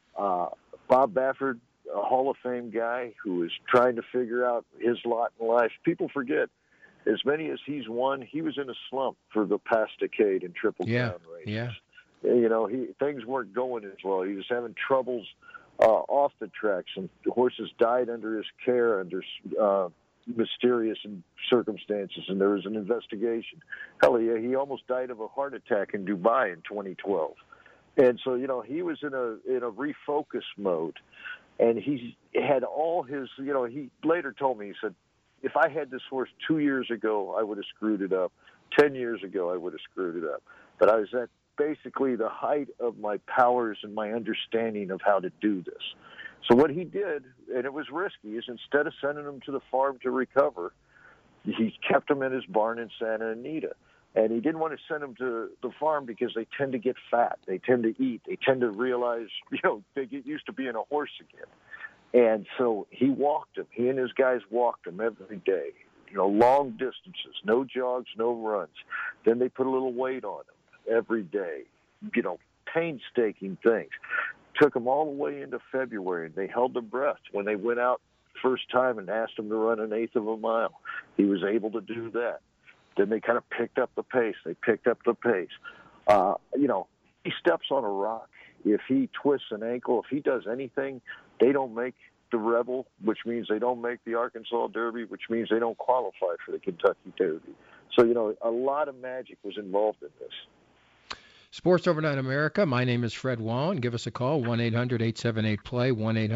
Bob Baffert, a Hall of Fame guy who is trying to figure out his lot in life. People forget, as many as he's won, he was in a slump for the past decade in Triple Crown races. Yeah. You know, things weren't going as well. He was having troubles off the track. Some horses died under his care under mysterious circumstances, and there was an investigation. Hell, he almost died of a heart attack in Dubai in 2012. And so, you know, he was in a refocus mode, and he had all his, you know, he later told me, he said, if I had this horse 2 years ago, I would have screwed it up. 10 years ago, I would have screwed it up. But I was at basically the height of my powers and my understanding of how to do this. So what he did, and it was risky, is instead of sending him to the farm to recover, he kept him in his barn in Santa Anita. And he didn't want to send them to the farm because they tend to get fat. They tend to eat. They tend to realize, you know, they get used to being a horse again. And so he walked him. He and his guys walked him every day, you know, long distances, no jogs, no runs. Then they put a little weight on him every day, you know, painstaking things. Took him all the way into February, and they held their breath when they went out first time and asked him to run 1/8 of a mile. He was able to do that. Then they kind of picked up the pace. You know, he steps on a rock. If he twists an ankle, if he does anything, they don't make the Rebel, which means they don't make the Arkansas Derby, which means they don't qualify for the Kentucky Derby. So, you know, a lot of magic was involved in this. Sports Overnight America. My name is Fred Wallen. Give us a call, 1-800-878-PLAY,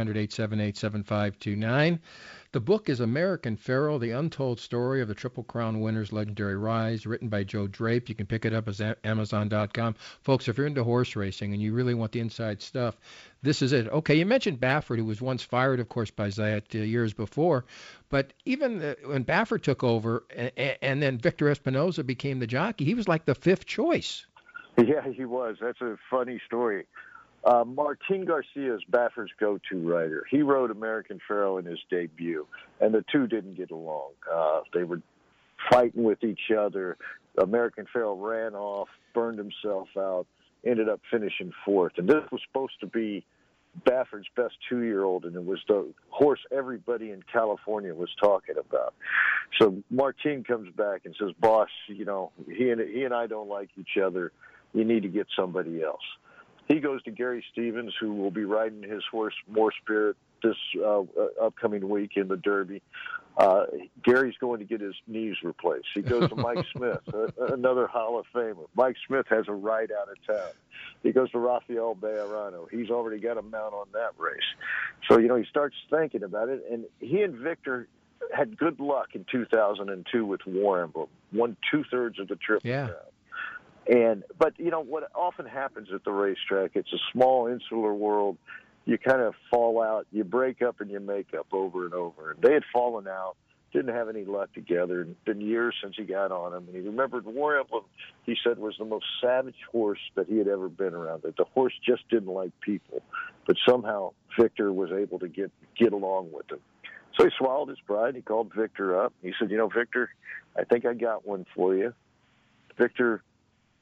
1-800-878-7529. The book is American Pharoah, The Untold Story of the Triple Crown Winner's Legendary Rise, written by Joe Drape. You can pick it up at Amazon.com. Folks, if you're into horse racing and you really want the inside stuff, this is it. Okay, you mentioned Baffert, who was once fired, of course, by Zayat years before. But even when Baffert took over and then Victor Espinoza became the jockey, he was like the fifth choice. Yeah, he was. That's a funny story. Martin Garcia is Baffert's go-to rider. He rode American Pharoah in his debut, and the two didn't get along. They were fighting with each other. American Pharoah ran off, burned himself out, ended up finishing fourth. And this was supposed to be Baffert's best 2-year-old, and it was the horse everybody in California was talking about. So Martin comes back and says, boss, you know, he and I don't like each other. You need to get somebody else. He goes to Gary Stevens, who will be riding his horse More Spirit this upcoming week in the Derby. Gary's going to get his knees replaced. He goes to Mike Smith, another Hall of Famer. Mike Smith has a ride out of town. He goes to Rafael Bejarano. He's already got a mount on that race. So, you know, he starts thinking about it, and he and Victor had good luck in 2002 with War Emblem, won 2/3 of the Triple Crown. But, you know, what often happens at the racetrack, it's a small insular world. You kind of fall out, you break up and you make up over and over. And they had fallen out, didn't have any luck together. It's been years since he got on him. And he remembered War Emblem, he said, was the most savage horse that he had ever been around. That the horse just didn't like people. But somehow Victor was able to get along with him. So he swallowed his pride. He called Victor up. He said, you know, Victor, I think I got one for you. Victor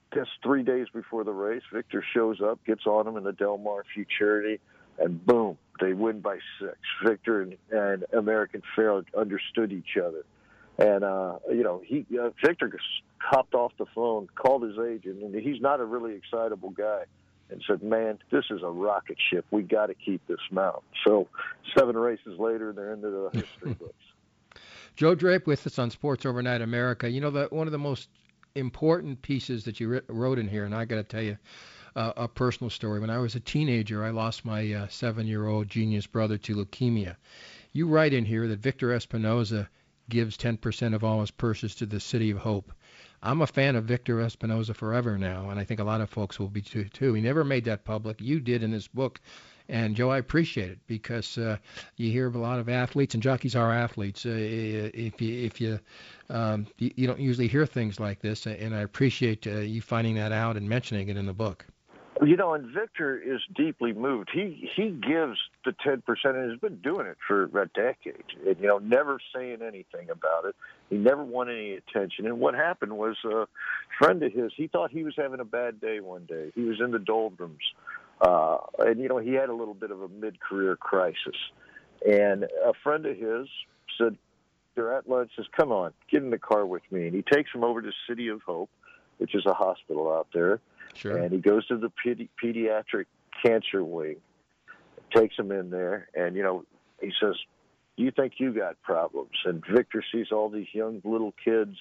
just 3 days before the race, Victor shows up, gets on him in the Del Mar Futurity, and boom, they win by 6. Victor and American Pharoah understood each other. And, Victor hopped off the phone, called his agent, and he's not a really excitable guy, and said, man, this is a rocket ship. We got to keep this mount. So 7 races later, they're into the history books. Joe Drape with us on Sports Overnight America. You know, one of the most important pieces that you wrote in here, and I got to tell you a personal story. When I was a teenager, I lost my 7-year-old genius brother to leukemia. You write in here that Victor Espinoza gives 10% of all his purses to the City of Hope. I'm a fan of Victor Espinoza forever now, and I think a lot of folks will be too. He never made that public. You did in this book. And, Joe, I appreciate it because you hear of a lot of athletes, and jockeys are athletes. If you don't usually hear things like this, and I appreciate you finding that out and mentioning it in the book. You know, and Victor is deeply moved. He gives the 10% and has been doing it for a decade. And, never saying anything about it. He never won any attention. And what happened was a friend of his, he thought he was having a bad day one day. He was in the doldrums. And he had a little bit of a mid-career crisis. And a friend of his said, they're at lunch, says, come on, get in the car with me. And he takes him over to City of Hope, which is a hospital out there. Sure. And he goes to the pediatric cancer wing, takes him in there, and, he says, do you think you got problems? And Victor sees all these young little kids,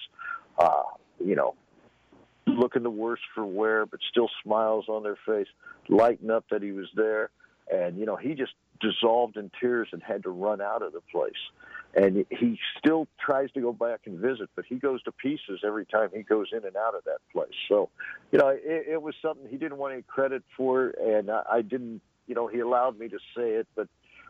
looking the worse for wear, but still smiles on their face, lighten up that he was there. And, he just dissolved in tears and had to run out of the place. And he still tries to go back and visit, but he goes to pieces every time he goes in and out of that place. So, it was something he didn't want any credit for, and I didn't, he allowed me to say it, but,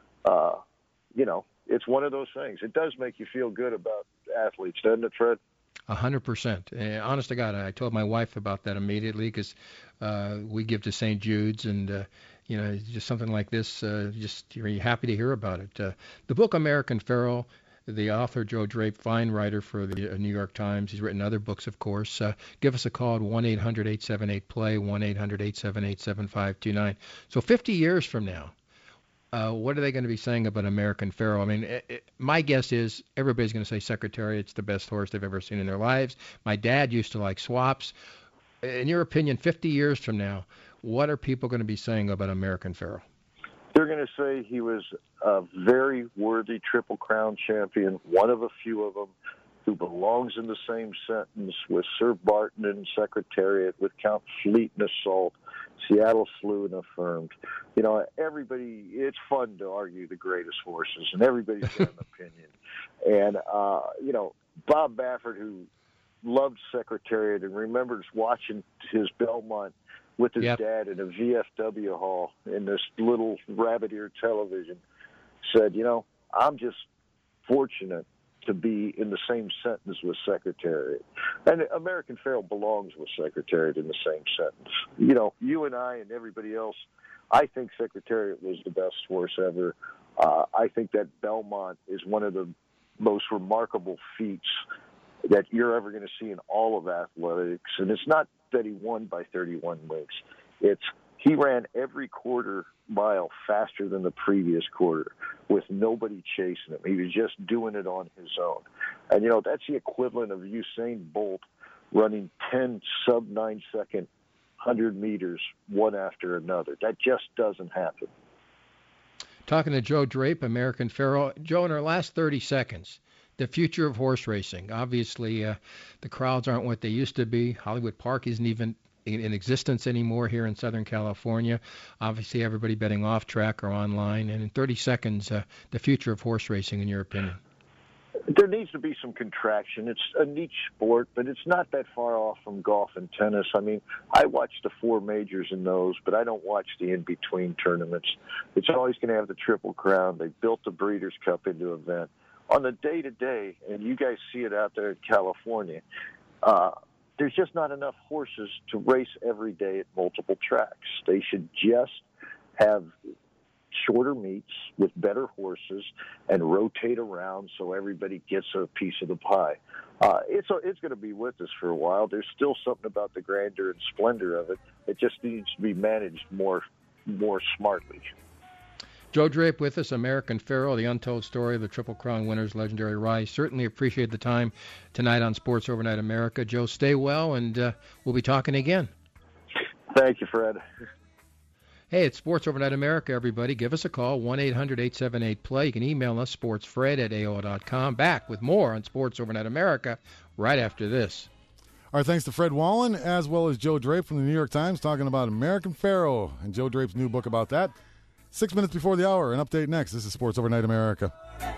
it's one of those things. It does make you feel good about athletes, doesn't it, Fred? 100%. Honest to God, I told my wife about that immediately because we give to St. Jude's, and just something like this, you're happy to hear about it. The book American Pharoah, the author Joe Drape, fine writer for the New York Times. He's written other books, of course. Give us a call at 1-800-878-PLAY, 1-800-878-7529. So 50 years from now, what are they going to be saying about American Pharoah? I mean, my guess is everybody's going to say Secretariat's the best horse they've ever seen in their lives. My dad used to like Swaps. In your opinion, 50 years from now, what are people going to be saying about American Pharoah? They're going to say he was a very worthy Triple Crown champion, one of a few of them, who belongs in the same sentence with Sir Barton and Secretariat, with Count Fleet and Assault, Seattle Slew and Affirmed. Everybody, it's fun to argue the greatest horses, and everybody's got an opinion. And, Bob Baffert, who loved Secretariat and remembers watching his Belmont with his dad in a VFW hall in this little rabbit ear television, said, I'm just fortunate to be in the same sentence with Secretariat. And American Pharoah belongs with Secretariat in the same sentence. You and I and everybody else, I think Secretariat was the best horse ever. I think that Belmont is one of the most remarkable feats that you're ever going to see in all of athletics. And it's not that he won by 31 lengths. He ran every quarter mile faster than the previous quarter with nobody chasing him. He was just doing it on his own. And, that's the equivalent of Usain Bolt running 10 sub-9 second 100 meters one after another. That just doesn't happen. Talking to Joe Drape, American Pharoah. Joe, in our last 30 seconds, the future of horse racing. Obviously, the crowds aren't what they used to be. Hollywood Park isn't even in existence anymore here in Southern California. Obviously, everybody betting off track or online. And in 30 seconds, the future of horse racing, in your opinion? There needs to be some contraction. It's a niche sport, but it's not that far off from golf and tennis. I mean, I watch the 4 majors in those, but I don't watch the in-between tournaments. It's always going to have the Triple Crown. They built the Breeders' Cup into an event. On the day-to-day, and you guys see it out there in California, there's just not enough horses to race every day at multiple tracks. They should just have shorter meets with better horses and rotate around so everybody gets a piece of the pie. It's going to be with us for a while. There's still something about the grandeur and splendor of it. It just needs to be managed more smartly. Joe Drape with us, American Pharoah, the untold story of the Triple Crown winner's legendary rise. Certainly appreciate the time tonight on Sports Overnight America. Joe, stay well, and we'll be talking again. Thank you, Fred. Hey, it's Sports Overnight America, everybody. Give us a call, 1-800-878-PLAY. You can email us, sportsfred@AOL.com. Back with more on Sports Overnight America right after this. Our thanks to Fred Wallen, as well as Joe Drape from the New York Times, talking about American Pharoah and Joe Drape's new book about that. 6 minutes before the hour, an update next. This is Sports Overnight America.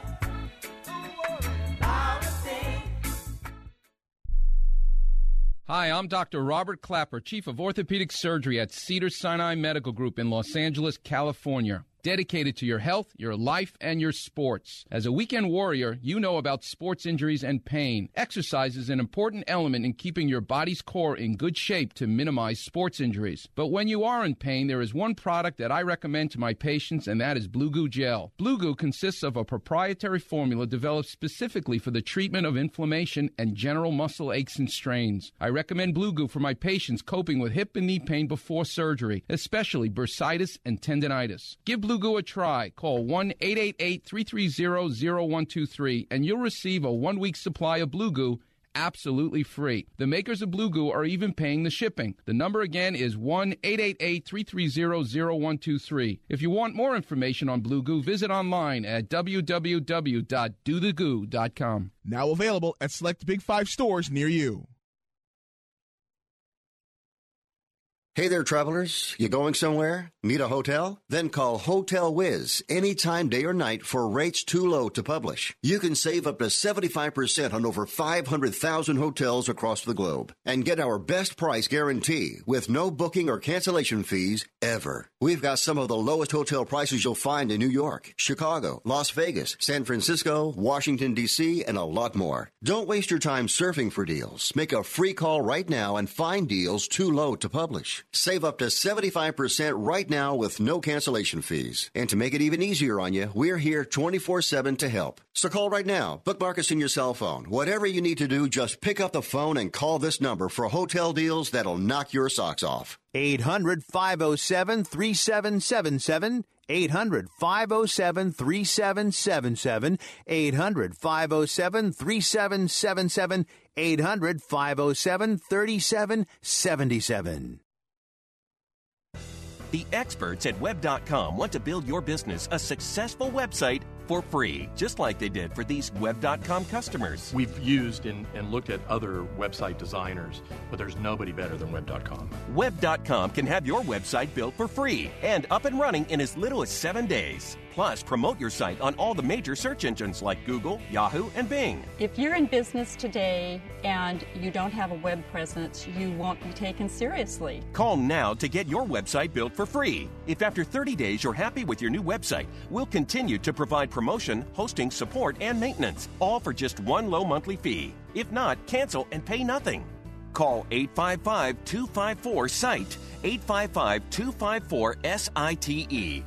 Hi, I'm Dr. Robert Clapper, Chief of Orthopedic Surgery at Cedars-Sinai Medical Group in Los Angeles, California. Dedicated to your health, your life, and your sports. As a weekend warrior, you know about sports injuries and pain. Exercise is an important element in keeping your body's core in good shape to minimize sports injuries. But when you are in pain, there is one product that I recommend to my patients, and that is Blue Goo Gel. Blue Goo consists of a proprietary formula developed specifically for the treatment of inflammation and general muscle aches and strains. I recommend Blue Goo for my patients coping with hip and knee pain before surgery, especially bursitis and tendinitis. Give Blue Goo a try. Call 1-888-330-0123 and you'll receive a 1-week supply of Blue Goo absolutely free. The makers of Blue Goo are even paying the shipping. The number again is 1-888-330-0123. If you want more information on Blue Goo, visit online at www.dothegoo.com. Now available at select Big 5 stores near you. Hey there, travelers. You going somewhere? Need a hotel? Then call Hotel Wiz anytime, day or night, for rates too low to publish. You can save up to 75% on over 500,000 hotels across the globe and get our best price guarantee with no booking or cancellation fees ever. We've got some of the lowest hotel prices you'll find in New York, Chicago, Las Vegas, San Francisco, Washington, D.C., and a lot more. Don't waste your time surfing for deals. Make a free call right now and find deals too low to publish. Save up to 75% right now with no cancellation fees. And to make it even easier on you, we're here 24/7 to help. So call right now. Bookmark us in your cell phone. Whatever you need to do, just pick up the phone and call this number for hotel deals that'll knock your socks off. 800-507-3777. 800-507-3777. 800-507-3777. 800-507-3777. The experts at Web.com want to build your business a successful website for free, just like they did for these Web.com customers. We've used and looked at other website designers, but there's nobody better than Web.com. Web.com can have your website built for free and up and running in as little as 7 days. Plus, promote your site on all the major search engines like Google, Yahoo, and Bing. If you're in business today and you don't have a web presence, you won't be taken seriously. Call now to get your website built for free. If after 30 days you're happy with your new website, we'll continue to provide promotion, hosting, support, and maintenance, all for just one low monthly fee. If not, cancel and pay nothing. Call 855-254-SITE, 855-254-SITE.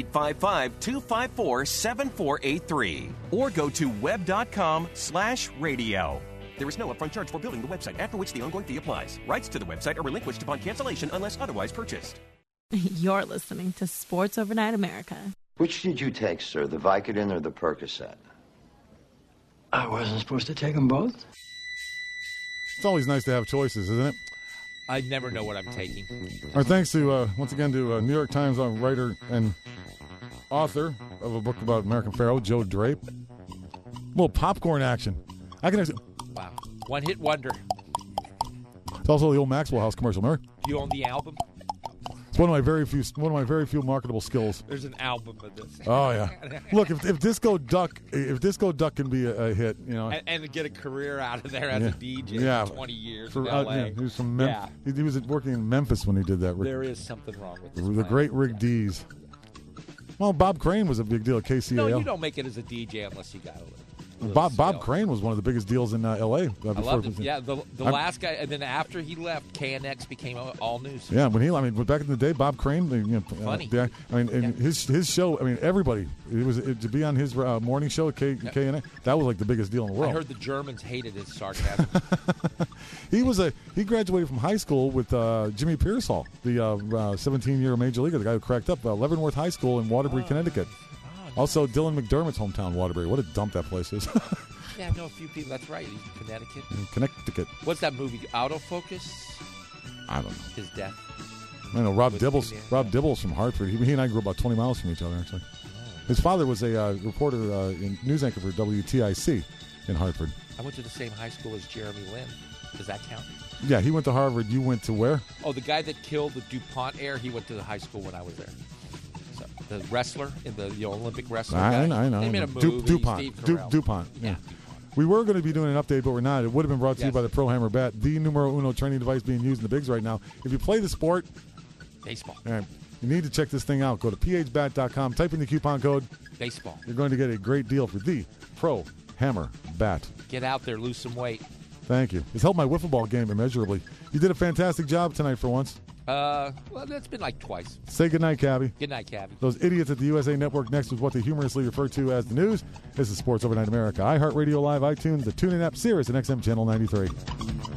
855-254-7483 or go to web.com/radio. There is no upfront charge for building the website, after which the ongoing fee applies. Rights to the website are relinquished upon cancellation unless otherwise purchased. You're listening to Sports Overnight America. Which did you take, sir, the Vicodin or the Percocet? I wasn't supposed to take them both. It's always nice to have choices, isn't it? I never know what I'm taking. Our thanks to, once again, to New York Times writer and author of a book about American Pharoah, Joe Drape. A little popcorn action. Wow. One-hit wonder. It's also the old Maxwell House commercial, remember? Do you own the album? It's one of my very few marketable skills. There's an album of this. Oh yeah. Look, if Disco Duck can be a hit, you know, and get a career out of there as a DJ for 20 years in he LA. was from he was working in Memphis when he did that. There is something wrong with this. The great Rig D's. Well, Bob Crane was a big deal at KCAL. No, you don't make it as a DJ unless you got a little. Bob Crane was one of the biggest deals in L.A. I loved it. Yeah, the last guy, and then after he left, KNX became all news. Yeah, back in the day, Bob Crane, funny. His show. I mean, everybody. To be on his morning show at KNX. That was like the biggest deal in the world. I heard the Germans hated his sarcasm. He graduated from high school with Jimmy Pearsall, the 17-year major leaguer, the guy who cracked up Leavenworth High School in Waterbury, Connecticut. Also, Dylan McDermott's hometown, Waterbury. What a dump that place is. Yeah, I know a few people. That's right. He's from Connecticut. Connecticut. What's that movie? Autofocus? I don't know. His death. I know Rob Dibbles. Rob Dibbles from Hartford. He and I grew about 20 miles from each other, actually. His father was a reporter, news anchor for WTIC in Hartford. I went to the same high school as Jeremy Lin. Does that count? Yeah, he went to Harvard. You went to where? Oh, the guy that killed the DuPont heir, he went to the high school when I was there. So, the wrestler, in the Olympic wrestler guy. I know. They made a movie, DuPont. Yeah. We were going to be doing an update, but we're not. It would have been brought to you by the Pro Hammer Bat, the numero uno training device being used in the bigs right now. If you play the sport, baseball, you need to check this thing out. Go to phbat.com, type in the coupon code baseball. You're going to get a great deal for the Pro Hammer Bat. Get out there, lose some weight. Thank you. It's helped my wiffle ball game immeasurably. You did a fantastic job tonight for once. Well, that's been like twice. Say goodnight, Cabby. Good night, Cabby. Those idiots at the USA Network next with what they humorously refer to as the news. This is Sports Overnight America. iHeartRadio Live, iTunes, the TuneIn app, Sirius, and XM Channel 93.